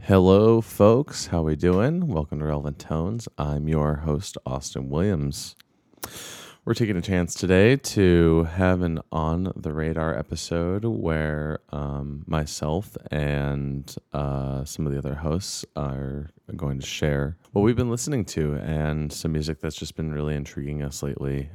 Hello, folks. How we doing? Welcome to Relevant Tones. I'm your host, Austin Williams. We're taking a chance today to have an On the Radar episode where myself and some of the other hosts are going to share what we've been listening to and some music that's just been really intriguing us lately.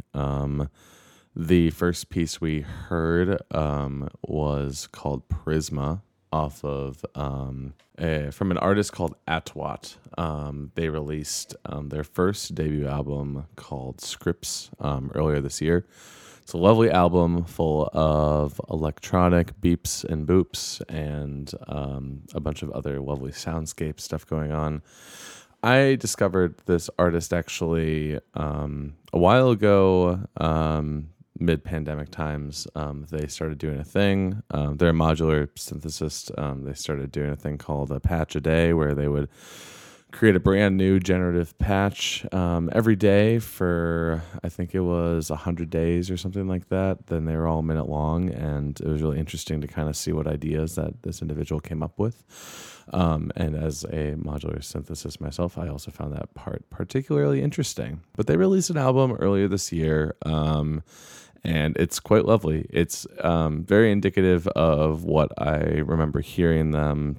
The first piece we heard was called Prisma, off of from an artist called Atwat. They released their first debut album called Scripts earlier this year. It's a lovely album full of electronic beeps and boops and a bunch of other lovely soundscape stuff going on. I discovered this artist actually a while ago, mid-pandemic times. They started doing a thing. They're a modular synthesist. They started doing a thing called a patch a day, where they would create a brand new generative patch every day for, I think it was 100 days or something like that. Then they were all a minute long, and it was really interesting to kind of see what ideas that this individual came up with. And as a modular synthesis myself, I also found that part particularly interesting. But they released an album earlier this year, and it's quite lovely. It's very indicative of what I remember hearing them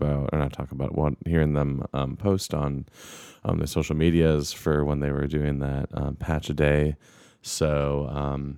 hearing them post on their social medias for when they were doing that patch a day. So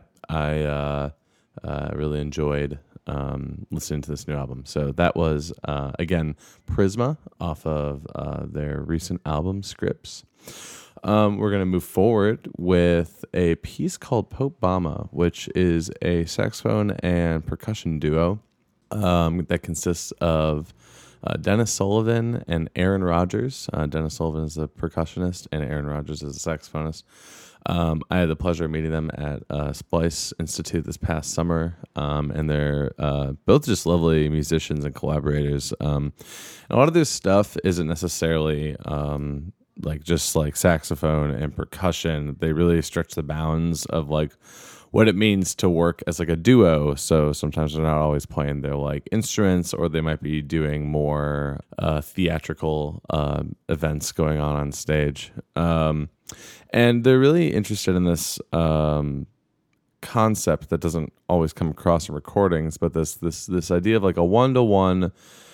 I really enjoyed listening to this new album. So that was again Prisma off of their recent album Scripts. We're going to move forward with a piece called Pope Bama, which is a saxophone and percussion duo that consists of Dennis Sullivan and Aaron Rodgers. Dennis Sullivan is a percussionist and Aaron Rodgers is a saxophonist. I had the pleasure of meeting them at Splice Institute this past summer, and they're both just lovely musicians and collaborators. And a lot of their stuff isn't necessarily just saxophone and percussion. They really stretch the bounds of what it means to work as a duo. So sometimes they're not always playing their instruments, or they might be doing more theatrical events going on stage. And they're really interested in this concept that doesn't always come across in recordings, but this idea of a one-to-one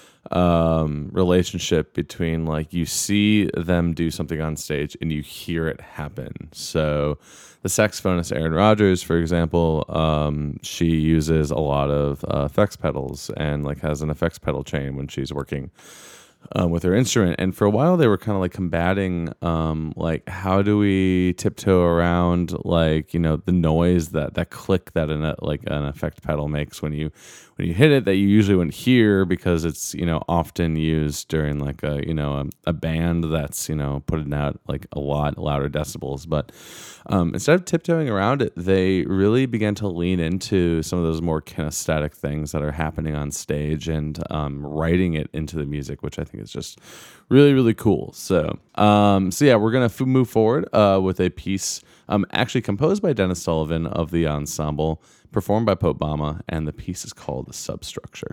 relationship between you see them do something on stage and you hear it happen. So the saxophonist Aaron Rodgers, for example, she uses a lot of effects pedals and has an effects pedal chain when she's working with her instrument. And for a while they were kind of combating how do we tiptoe around the noise that click that an effect pedal makes when you hit it, that you usually wouldn't hear because it's often used during a band that's putting out a lot louder decibels. But instead of tiptoeing around it, they really began to lean into some of those more kinesthetic things that are happening on stage and writing it into the music, which I think is just really, really cool. So we're going to move forward with a piece actually composed by Dennis Sullivan of the ensemble, performed by Pope Bama, and the piece is called Substructure.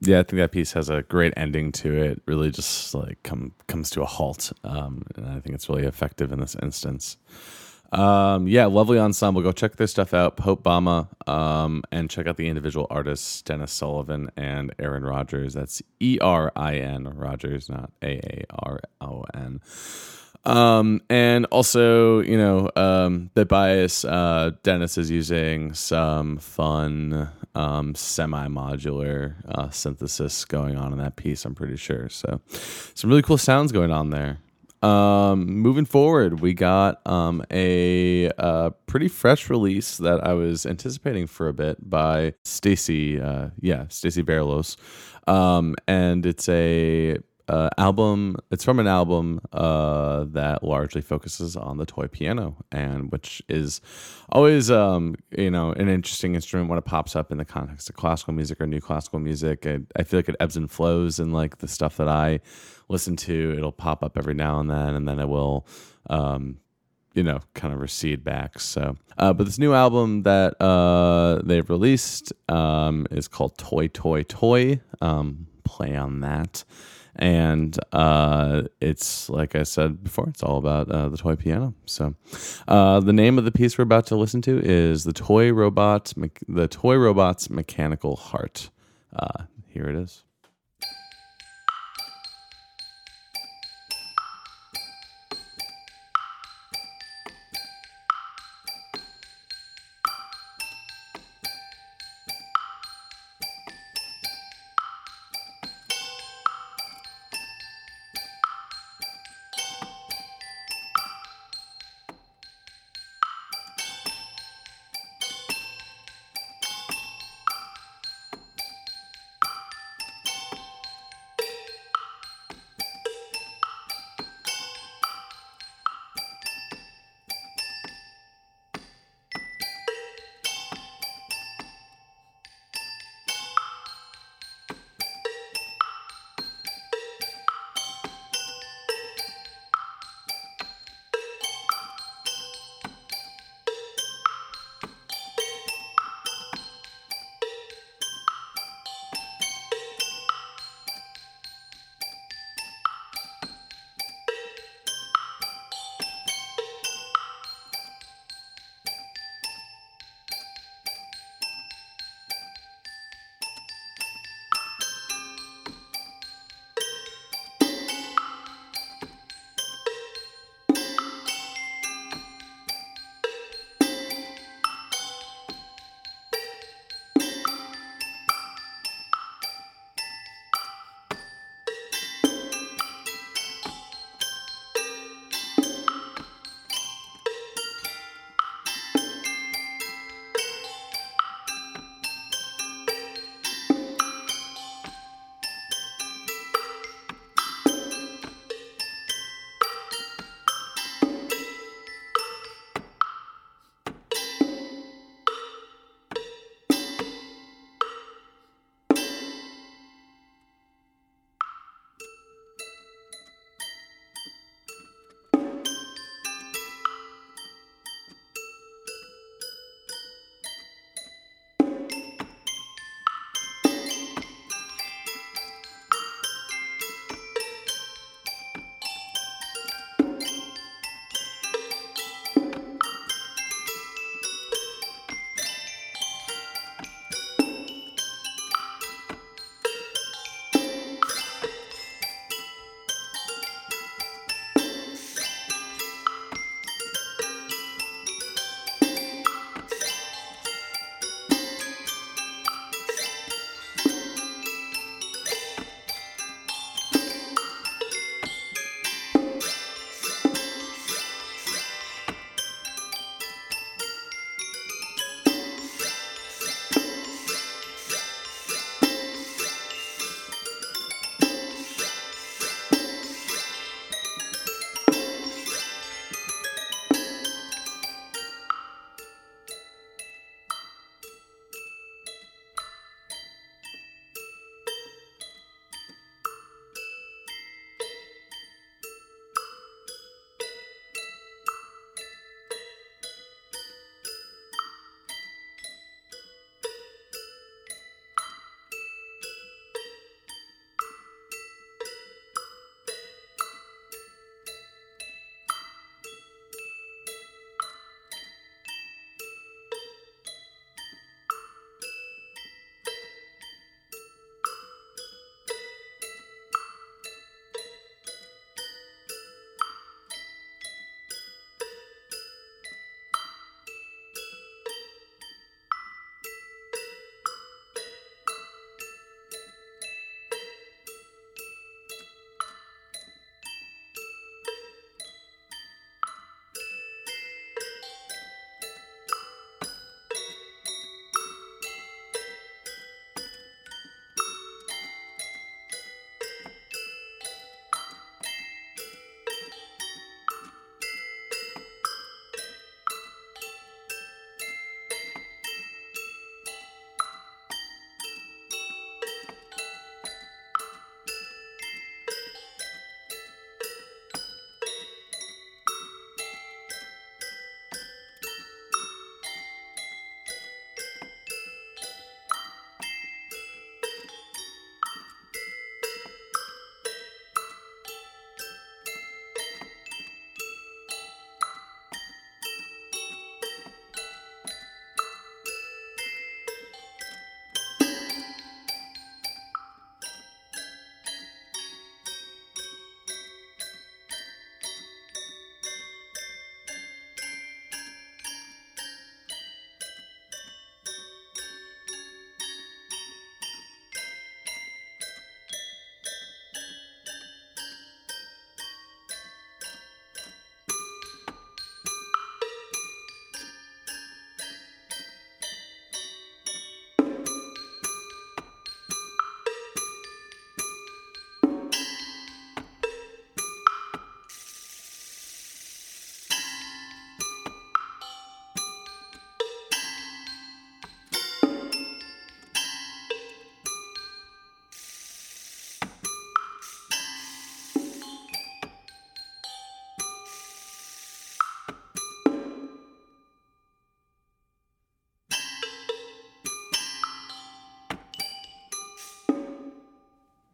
Yeah, I think that piece has a great ending to it. Really, just like comes to a halt, and I think it's really effective in this instance. Yeah, lovely ensemble. Go check their stuff out, Pope Bama, and check out the individual artists, Dennis Sullivan and Aaron Rodgers. That's Erin Rodgers, not Aaron. And also, Bit Bias, Dennis is using some fun semi-modular synthesis going on in that piece, I'm pretty sure. So some really cool sounds going on there. Moving forward, we got a pretty fresh release that I was anticipating for a bit by Stacy Berlos. And it's a album. It's from an album that largely focuses on the toy piano, and which is always an interesting instrument when it pops up in the context of classical music or new classical music. I feel like it ebbs and flows in like the stuff that I listen to. It'll pop up every now and then it will kind of recede back. So but this new album that they've released is called Toy Toy Toy. Play on that. And it's, like I said before, it's all about the toy piano. So the name of the piece we're about to listen to is the Toy Robot's Mechanical Heart. Here it is.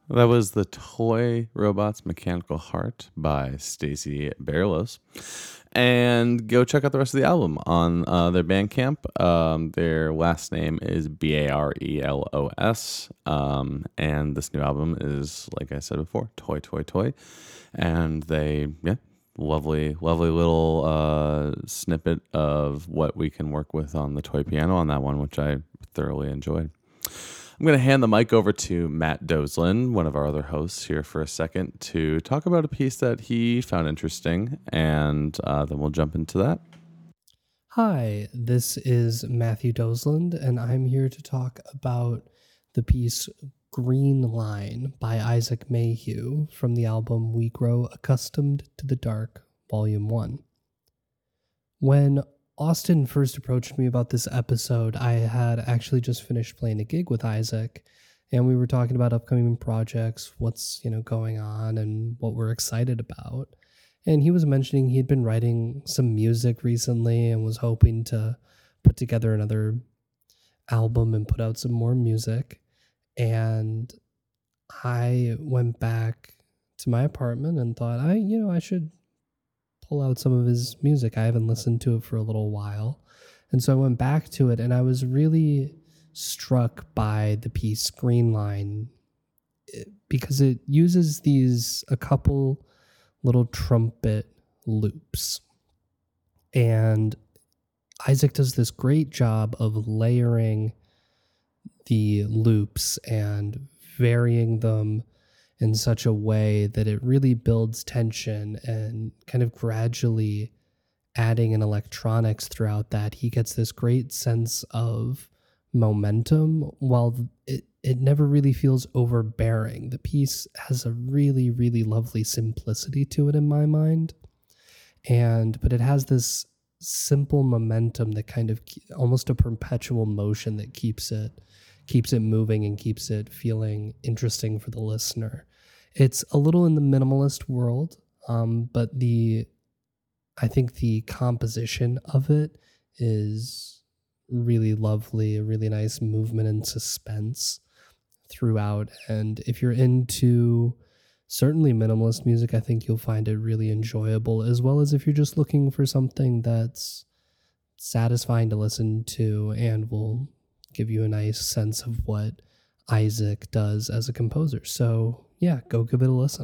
That was the Toy Robots Mechanical Heart by Stacy Barelos. And go check out the rest of the album on their Bandcamp. Their last name is Barelos. And this new album is, like I said before, Toy. And lovely little snippet of what we can work with on the toy piano on that one, which I thoroughly enjoyed. I'm going to hand the mic over to Matt Doslin, one of our other hosts, here for a second to talk about a piece that he found interesting, and then we'll jump into that. Hi, this is Matthew Dosland, and I'm here to talk about the piece Green Line by Isaac Mayhew from the album We Grow Accustomed to the Dark, Volume 1. When Austin first approached me about this episode, I had actually just finished playing a gig with Isaac, and we were talking about upcoming projects, what's going on, and what we're excited about. And he was mentioning he'd been writing some music recently and was hoping to put together another album and put out some more music. And I went back to my apartment and thought, I should pull out some of his music. I haven't listened to it for a little while. And so I went back to it, and I was really struck by the piece Green Line because it uses a couple little trumpet loops. And Isaac does this great job of layering the loops and varying them in such a way that it really builds tension, and kind of gradually adding in electronics throughout that, he gets this great sense of momentum while it never really feels overbearing. The piece has a really, really lovely simplicity to it in my mind. But it has this simple momentum that kind of almost a perpetual motion that keeps it moving and keeps it feeling interesting for the listener. It's a little in the minimalist world, but I think the composition of it is really lovely, a really nice movement and suspense throughout. And if you're into certainly minimalist music, I think you'll find it really enjoyable, as well as if you're just looking for something that's satisfying to listen to and will give you a nice sense of what Isaac does as a composer. So yeah, go give it a listen.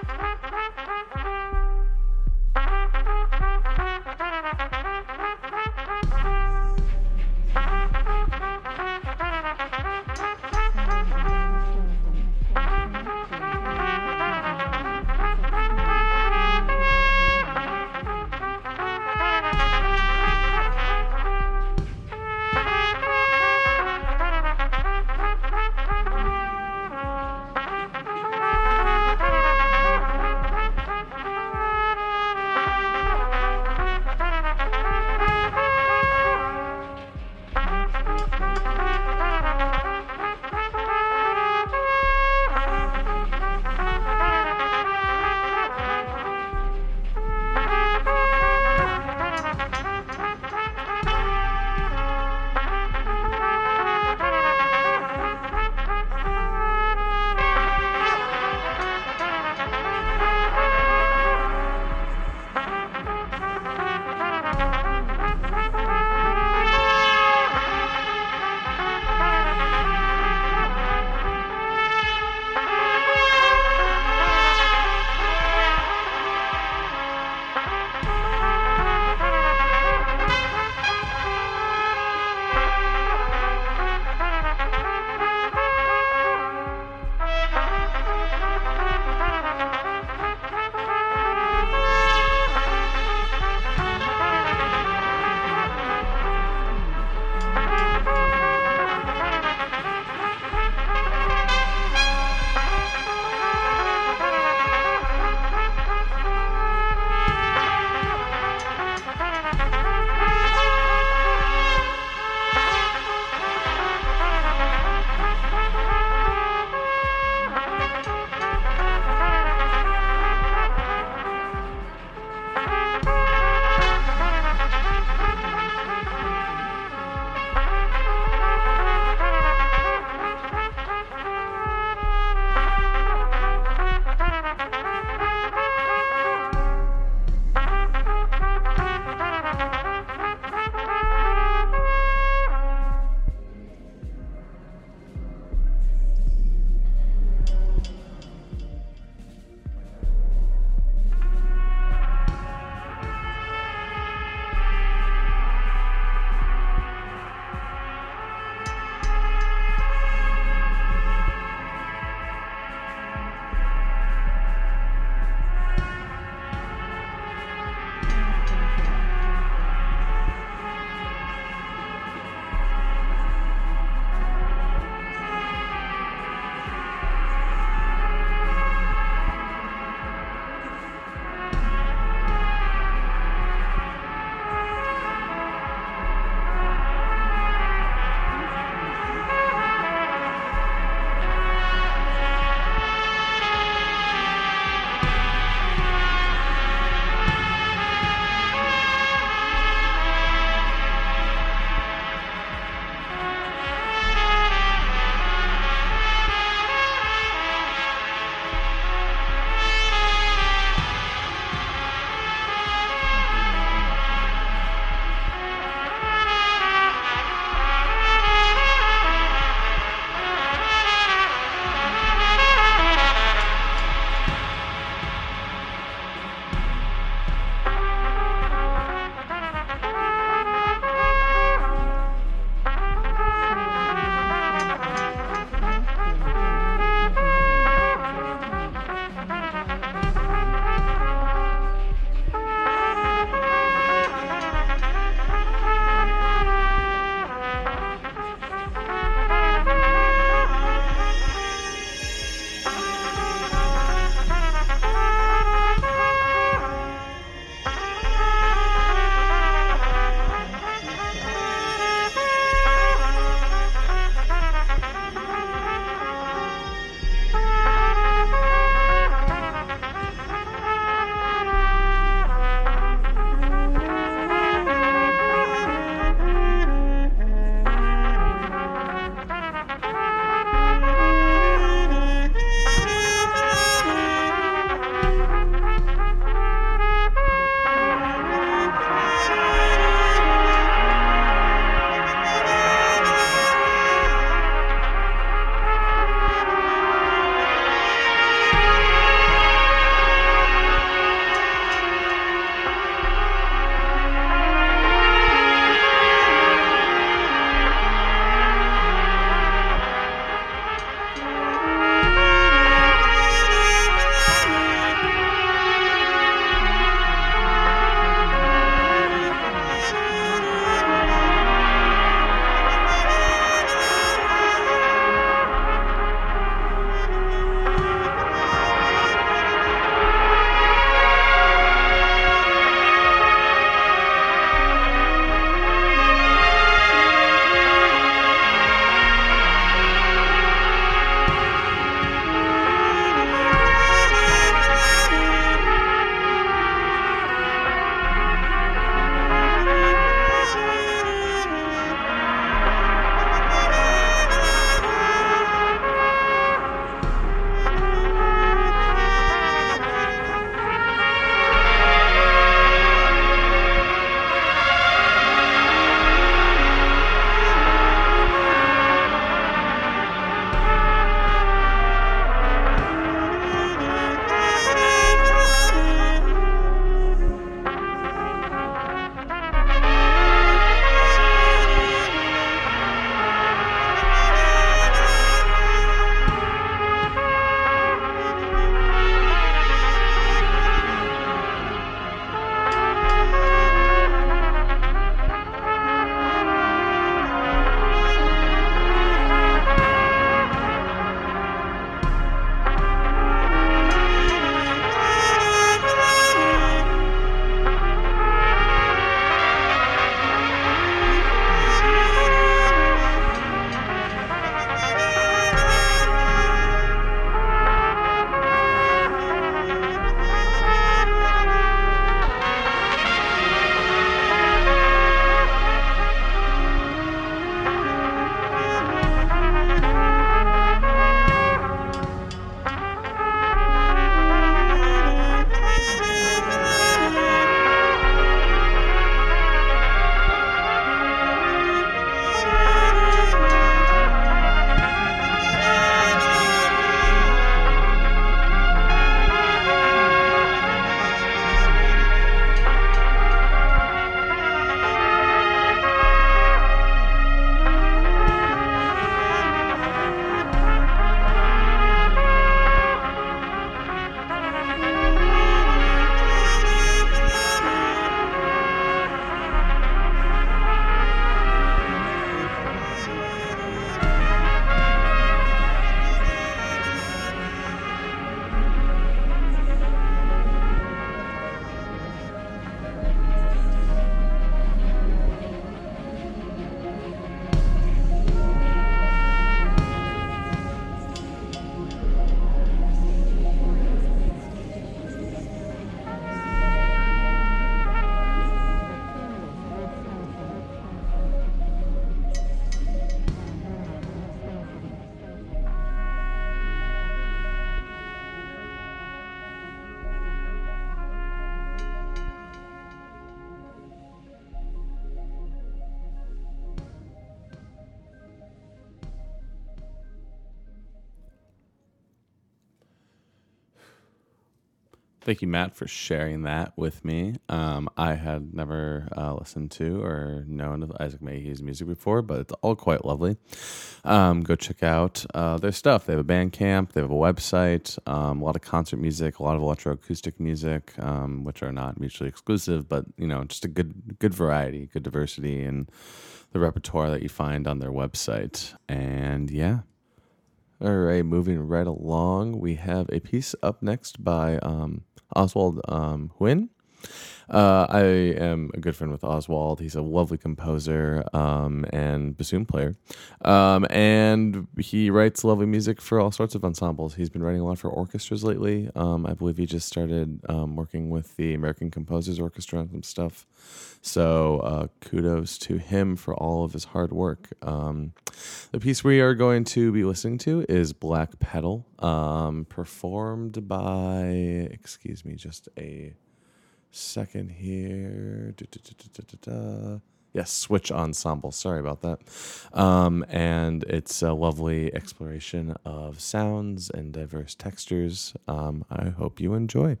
Thank you, Matt, for sharing that with me. I had never listened to or known of Isaac Mayhew's music before, but it's all quite lovely. Go check out their stuff. They have a Bandcamp, they have a website, a lot of concert music, a lot of electroacoustic music, which are not mutually exclusive, but just a good variety, good diversity in the repertoire that you find on their website. And yeah. All right, moving right along, we have a piece up next by Oswald Huyn. I am a good friend with Oswald. He's a lovely composer and bassoon player. And he writes lovely music for all sorts of ensembles. He's been writing a lot for orchestras lately. I believe he just started working with the American Composers Orchestra and some stuff. So kudos to him for all of his hard work. The piece we are going to be listening to is Black Petal, performed by, excuse me, just a second here. Yes, Switch Ensemble. Sorry about that. And it's a lovely exploration of sounds and diverse textures. I hope you enjoy.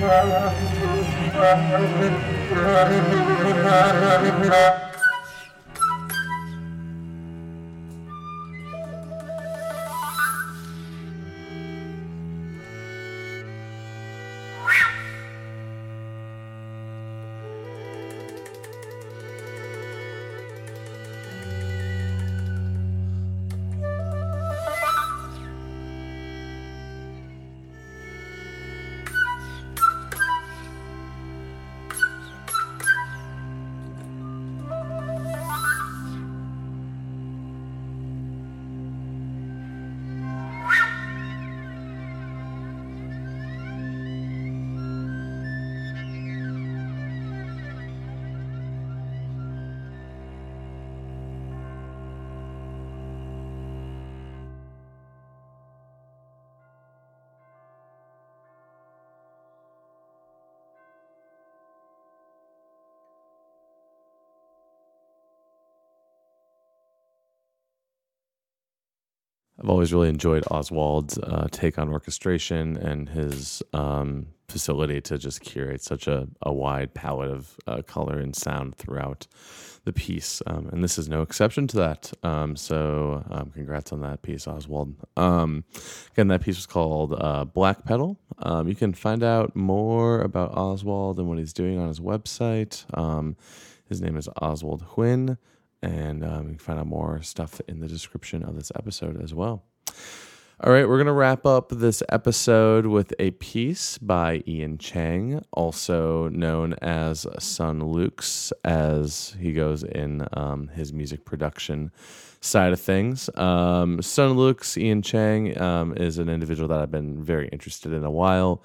I've always really enjoyed Oswald's take on orchestration and his facility to just curate such a wide palette of color and sound throughout the piece. And this is no exception to that. So congrats on that piece, Oswald. Again, that piece was called Black Pedal. You can find out more about Oswald and what he's doing on his website. His name is Oswald Huynh. And you can find out more stuff in the description of this episode as well. All right, we're going to wrap up this episode with a piece by Ian Chang, also known as Son Lux, as he goes in his music production side of things. Son Lux, Ian Chang, is an individual that I've been very interested in a while.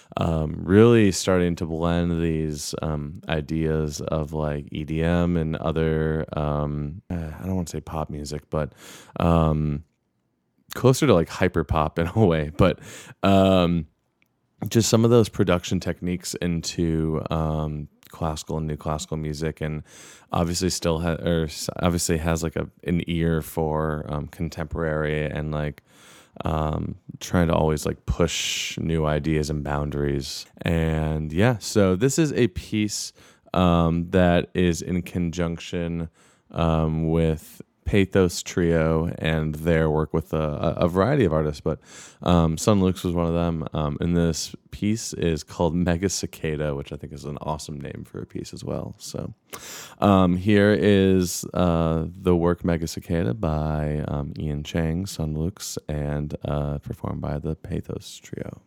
Really starting to blend these ideas of like EDM and other, I don't want to say pop music, but closer to like hyper pop in a way, but just some of those production techniques into classical and new classical music, and obviously obviously has like an ear for contemporary and like trying to always like push new ideas and boundaries. And yeah, so this is a piece that is in conjunction with Pathos Trio and their work with a variety of artists, but Son Lux was one of them. And this piece is called Mega Cicada, which I think is an awesome name for a piece as well. So here is the work Mega Cicada by Ian Chang, Son Lux, and performed by the Pathos Trio.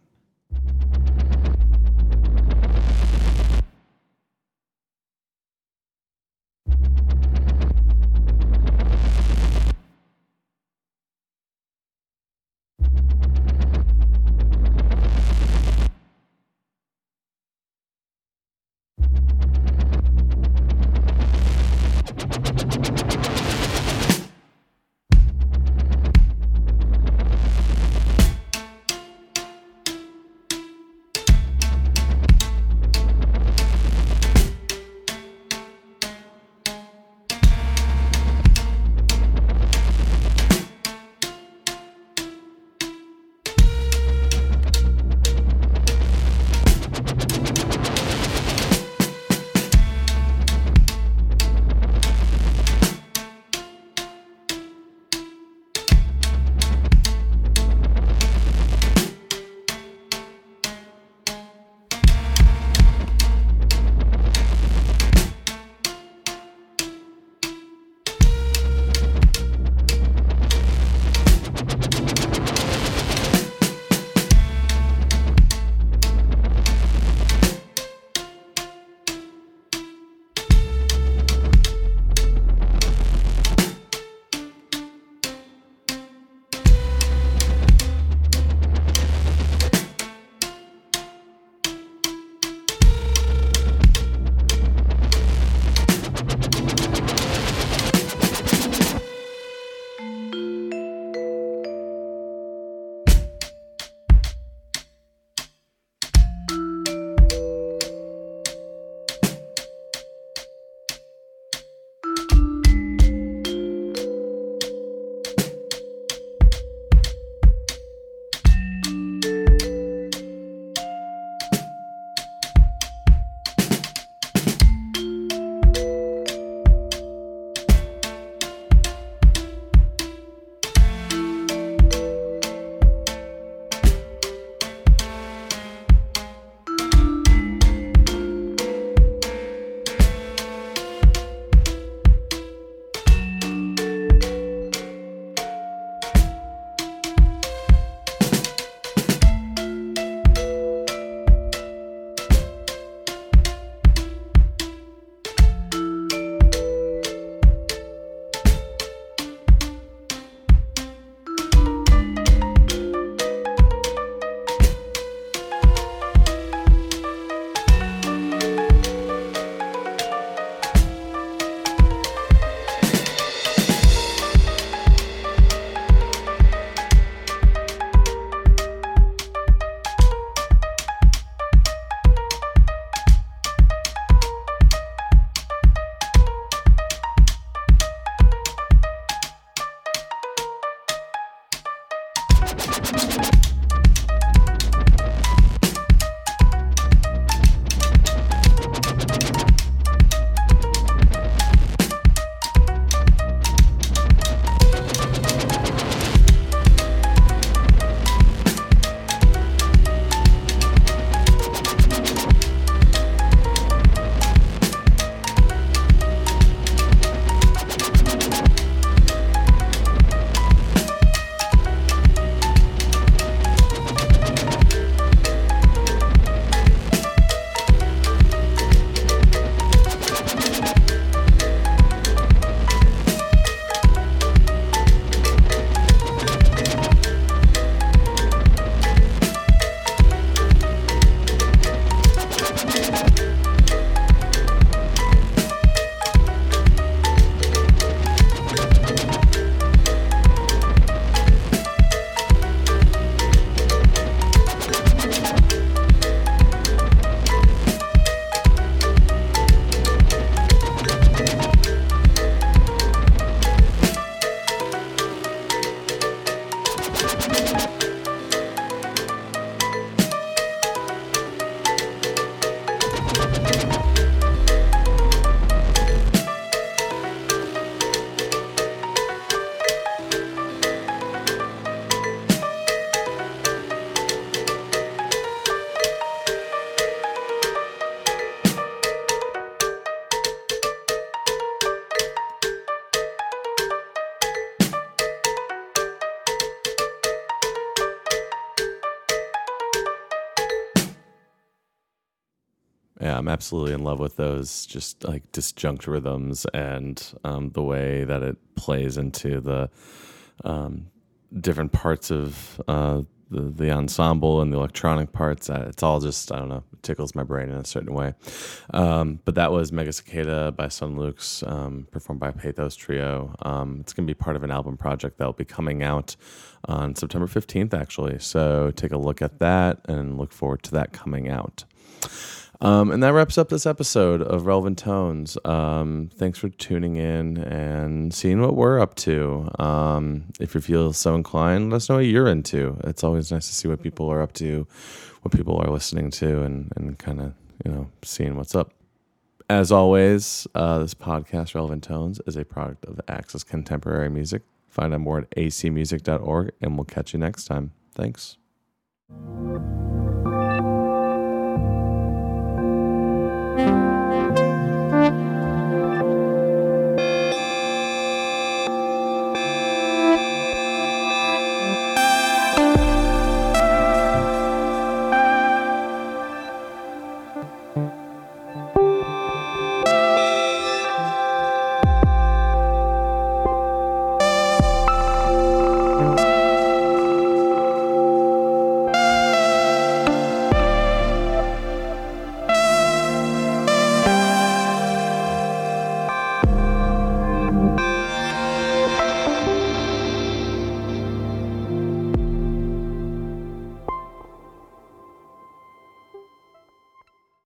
I'm absolutely in love with those just like disjunct rhythms and the way that it plays into the different parts of the ensemble and the electronic parts. It's all just, I don't know, it tickles my brain in a certain way. But that was Mega Cicada by Son Lux, performed by Pathos Trio. It's going to be part of an album project that will be coming out on September 15th, actually. So take a look at that and look forward to that coming out. And that wraps up this episode of Relevant Tones. Thanks for tuning in and seeing what we're up to. If you feel so inclined, let us know what you're into. It's always nice to see what people are up to, what people are listening to, and kind of, seeing what's up. As always, this podcast, Relevant Tones, is a product of Access Contemporary Music. Find out more at acmusic.org, and we'll catch you next time. Thanks.